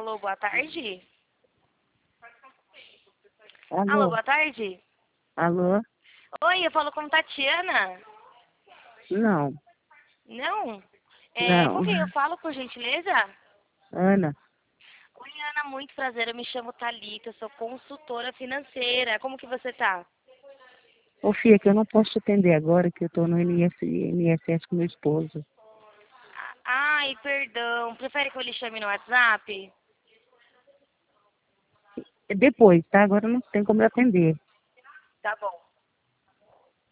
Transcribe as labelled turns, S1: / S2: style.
S1: Alô, boa tarde? Alô,
S2: Alô?
S1: boa tarde?
S2: Alô?
S1: Oi, eu falo com Tatiana.
S2: Não,
S1: Não? Com
S2: não.
S1: quem eu falo, por gentileza?
S2: Ana,
S1: Oi, Ana, muito prazer. Eu me chamo Thalita, eu sou consultora financeira. Como que você tá?
S2: ô filha, que eu não posso te atender agora, que eu tô no INSS com meu esposo.
S1: Ai, perdão. Prefere que eu lhe chame no WhatsApp?
S2: Depois, tá? Agora não tem como eu atender.
S1: Tá bom.